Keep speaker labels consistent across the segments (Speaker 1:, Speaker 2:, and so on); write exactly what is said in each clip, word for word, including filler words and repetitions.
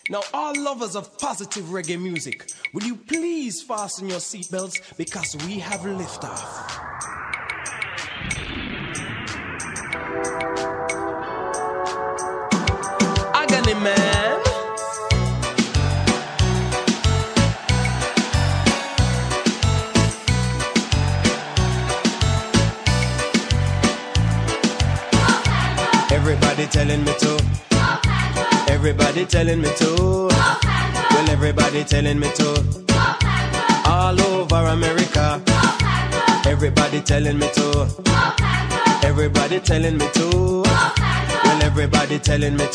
Speaker 1: Now, all lovers of positive reggae music, will you please fasten your seatbelts because we have liftoff. Agony man. Everybody telling me to. Everybody telling me to. Well, everybody telling me to. All over America. Everybody telling me to. Everybody telling me to. Well, everybody telling me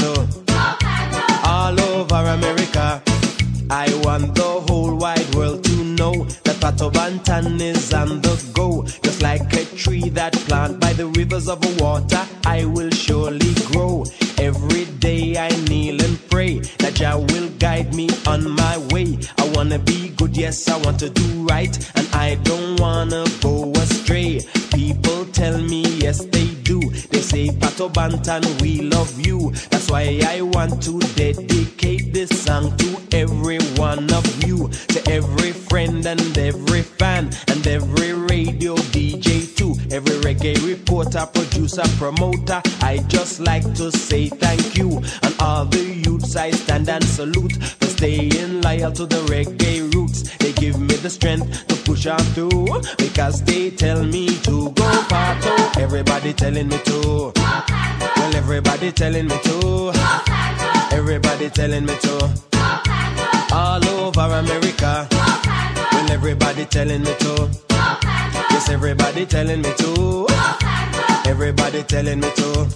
Speaker 1: to. All over America. I want the whole wide world to know that Pato Banton is on the go. Just like a tree that planted by the rivers of water, I will surely grow. Every day I kneel and pray that Jah will guide me on my way. I wanna be good, yes, I want to do right, and I don't wanna go astray. People tell me, yes, they do. They say, Pato Banton, we love you. That's why I want to dedicate this song to every one of you, to every friend and every fan, and every radio D J too, every reggae reporter, producer, promoter. I just like to say thank you. And all the youths I stand and salute for staying loyal to the reggae roots. They give me the strength to push on through, because they tell me to go Pato. Everybody telling me to. Well, everybody telling me to. Everybody telling me to. All over America. Well, everybody telling me to. Yes, everybody telling me to. Everybody telling me to.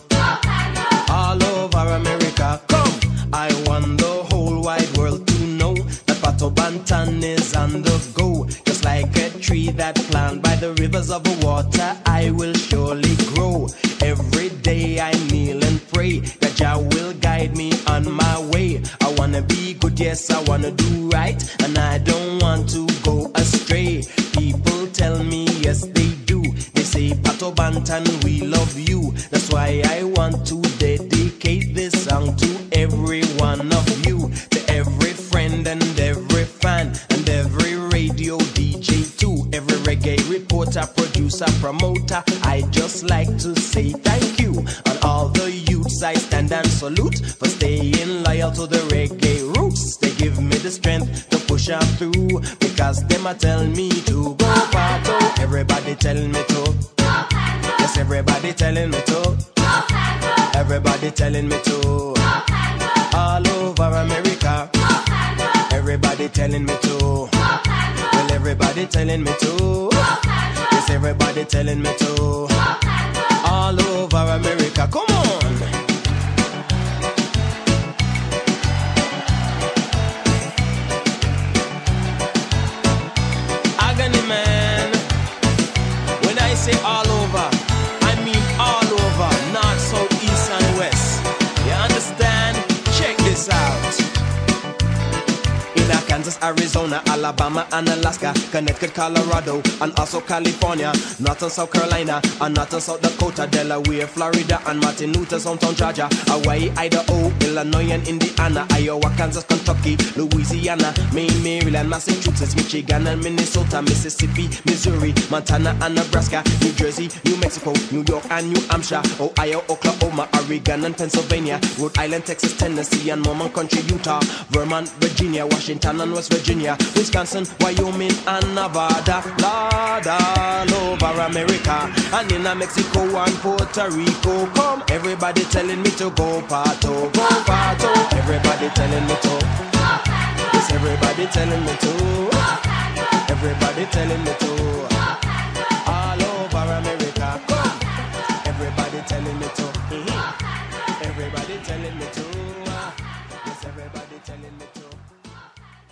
Speaker 1: All over America. Come, I want the whole wide world to know that Pato Banton is on the go. Just like a tree that planted by the rivers of water, I will surely grow. Every day I kneel and pray that Jah will guide me on my way. I wanna be good, yes, I wanna do right, and I don't want to go astray. People tell me, yes, they do. They say, Pato Banton, we love you. That's why I want to dedicate this song to every one of you, to every friend and every fan, and every radio D J too, every reggae reporter, producer, promoter. I just like to say thank you. And all the youths I stand and salute for staying loyal to the reggae roots. They give me the strength to push on through, because them a tell me to go Pato. Everybody telling me to. Yes, everybody telling me to. Everybody telling me to. All over America. Everybody telling me to. Well, everybody telling me to. Yes, everybody telling me to. All over America. Come on. Agony man. When I say all over, I mean all over. North, south, east and west. You understand? Check this out. Kansas, Arizona, Alabama, and Alaska, Connecticut, Colorado, and also California, North and South Carolina, and North and South Dakota, Delaware, Florida, and Martin Luther, Hometown, Georgia, Hawaii, Idaho, Illinois, and Indiana, Iowa, Kansas, Kentucky, Louisiana, Maine, Maryland, Massachusetts, Michigan, and Minnesota, Mississippi, Missouri, Montana, and Nebraska, New Jersey, New Mexico, New York, and New Hampshire, Ohio, Oklahoma, Oregon, and Pennsylvania, Rhode Island, Texas, Tennessee, and Mormon Country, Utah, Vermont, Virginia, Washington, and West Virginia, Wisconsin, Wyoming, and Nevada, Lord, all over America, and in Mexico and Puerto Rico. Come, everybody telling me to go Pato, go Pato. Everybody telling me to. Yes, everybody telling me to. Everybody telling me to.